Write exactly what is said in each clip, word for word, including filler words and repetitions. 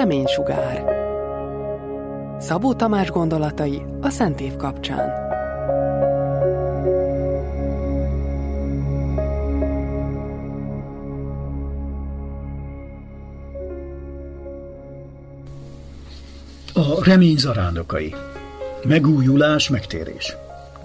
Reménysugár. Szabó Tamás gondolatai a Szent Év kapcsán. A remény zarándokai. Megújulás, megtérés.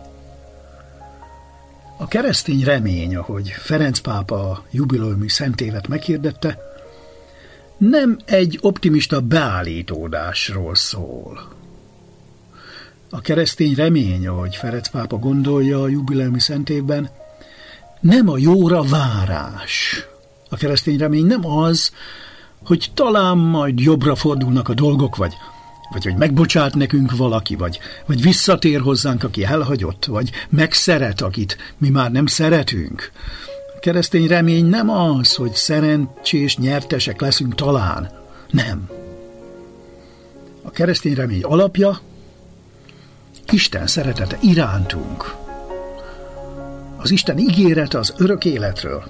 A keresztény remény, ahogy Ferenc pápa a jubileumi szentévet meghirdette, nem egy optimista beállítódásról szól. A keresztény remény, ahogy Ferenc pápa gondolja a jubileumi szentévben, nem a jóra várás. A keresztény remény nem az, hogy talán majd jobbra fordulnak a dolgok, vagy vagy hogy megbocsát nekünk valaki, vagy, vagy visszatér hozzánk, aki elhagyott, vagy megszeret, akit mi már nem szeretünk. A keresztény remény nem az, hogy szerencsés nyertesek leszünk talán. Nem. A keresztény remény alapja Isten szeretete irántunk. Az Isten ígérete az örök életről.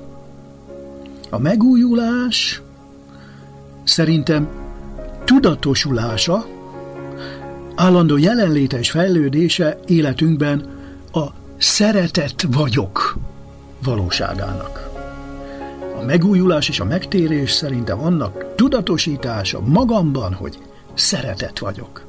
A megújulás szerintem tudatosulása, állandó jelenléte és fejlődése életünkben a szeretett vagyok valóságának. A megújulás és a megtérés szerintem annak tudatosítása magamban, hogy szeretett vagyok.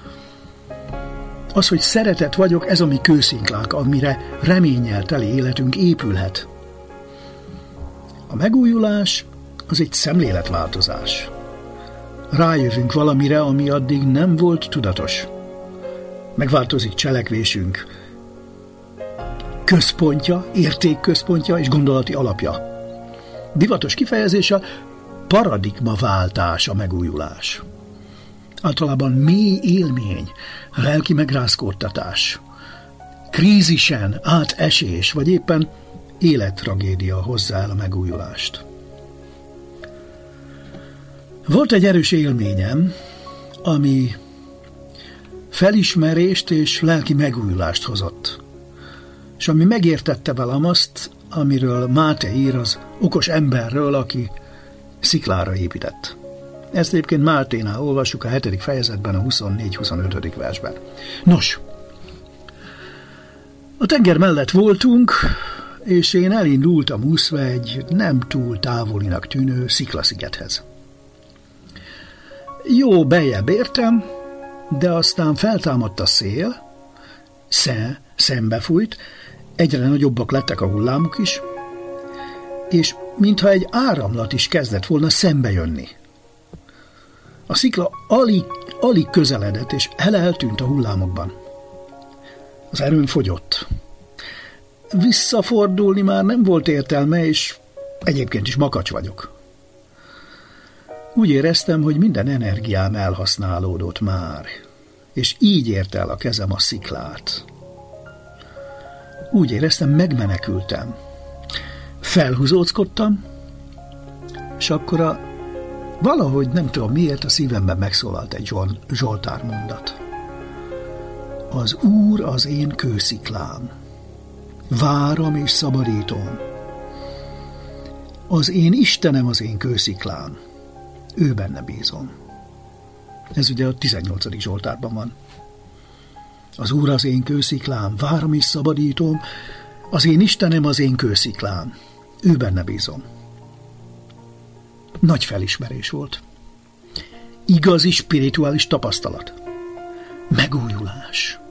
Az, hogy szeretett vagyok, ez a mi kőszinklánk, amire reménnyel teli életünk épülhet. A megújulás az egy szemléletváltozás. Rájövünk valamire, ami addig nem volt tudatos. Megváltozik cselekvésünk központja, értékközpontja és gondolati alapja. Divatos kifejezése paradigmaváltás a megújulás. Általában mély élmény, lelki megrázkódtatás, krízisen átesés, vagy éppen élettragédia hozza el a megújulást. Volt egy erős élményem, ami felismerést és lelki megújulást hozott, és ami megértette velem azt, amiről Máté ír az okos emberről, aki sziklára épített. Ezt egyébként Máténál olvassuk a hetedik fejezetben, a huszonnégy-huszonötödik versben. Nos, a tenger mellett voltunk, és én elindultam úszva egy nem túl távolinak tűnő sziklaszigethez. Jó, beljebb értem, de aztán feltámadt a szél, sze, szembefújt, egyre nagyobbak lettek a hullámok is, és mintha egy áramlat is kezdett volna szembe jönni. A szikla alig, alig közeledett, és eltűnt a hullámokban. Az erőm fogyott. Visszafordulni már nem volt értelme, és egyébként is makacs vagyok. Úgy éreztem, hogy minden energiám elhasználódott már, és így ért el a kezem a sziklát. Úgy éreztem, megmenekültem. Felhúzóckodtam, és akkor a, valahogy nem tudom miért a szívemben megszólalt egy Zsoltár mondat. Az Úr az én kősziklám, várom és szabadítom. Az én Istenem az én kősziklám, ő benne bízom. Ez ugye a tizennyolcadik Zsoltárban van. Az Úr az én kősziklám, várom és szabadítom, az én Istenem az én kősziklám, ő benne bízom. Nagy felismerés volt. Igazi spirituális tapasztalat. Megújulás.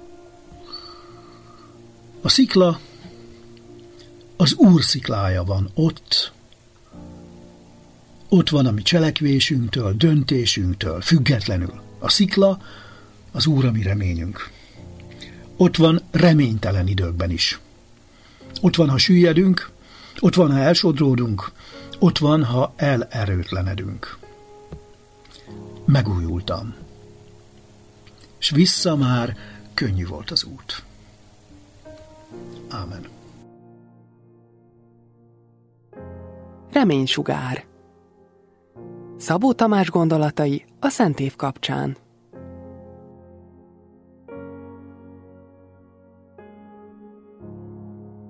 A szikla az Úr sziklája van ott. Ott van a mi cselekvésünktől, döntésünktől függetlenül. A szikla az Úr a mi reményünk. Ott van reménytelen időkben is. Ott van, ha süllyedünk, ott van, ha elsodródunk, ott van, ha elerőtlenedünk. Megújultam. És vissza már könnyű volt az út. Ámen. Reménysugár. Szabó Tamás gondolatai a Szent Év kapcsán.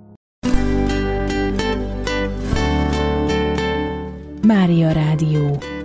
Mária Rádió.